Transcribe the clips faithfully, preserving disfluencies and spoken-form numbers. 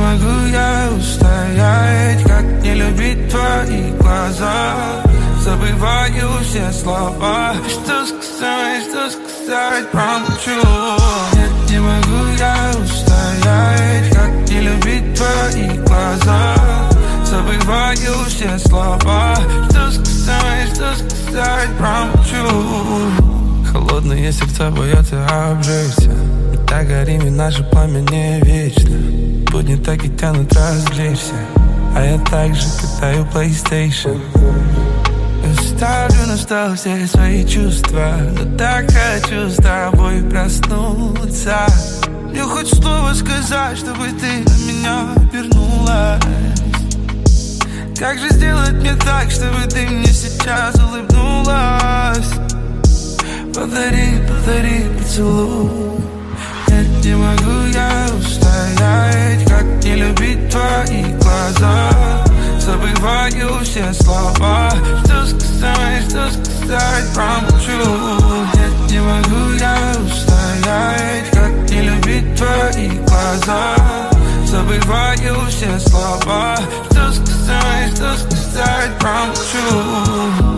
могу я устоять, как не любить твои глаза. Забываю все слова. Что сказать, что сказать, промолчу. Нет, не могу я устоять, как не любить твои глаза. Забываю все слова. Что сказать, что сказать, промолчу. Холодные сердца боятся обжечься. Мы так горим, и наше пламя не вечно. Будни так и тянут развлечься. А я также катаю PlayStation. Ставлю на стол все свои чувства, но так хочу с тобой проснуться. Мне хоть слово сказать, чтобы ты на меня вернулась. Как же сделать мне так, чтобы ты мне сейчас улыбнулась? Подари, подари поцелуй. Нет, не могу я устоять, как не любить твои глаза. Забываю все слова. Что сказать, что сказать, промолчу. Нет, не могу я устоять, как не любить твои глаза. Забываю все слова. Что сказать, что сказать, промолчу.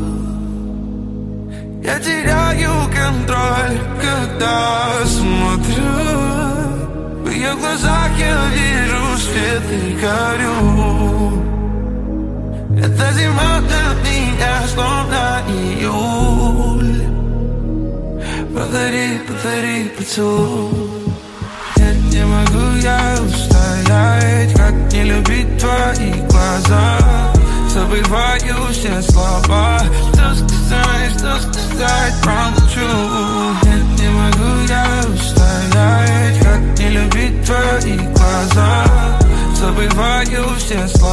Я теряю контроль, когда смотрю. В ее глазах я вижу свет и горю. Эта зима для меня словно июль. Подари, подари поцелуй. Нет, не могу я устоять, как не любить твои глаза. Забываю все слова. Что сказать, что сказать, промолчу. Нет, не могу я устоять, как не любить твои глаза. Забываю все слова.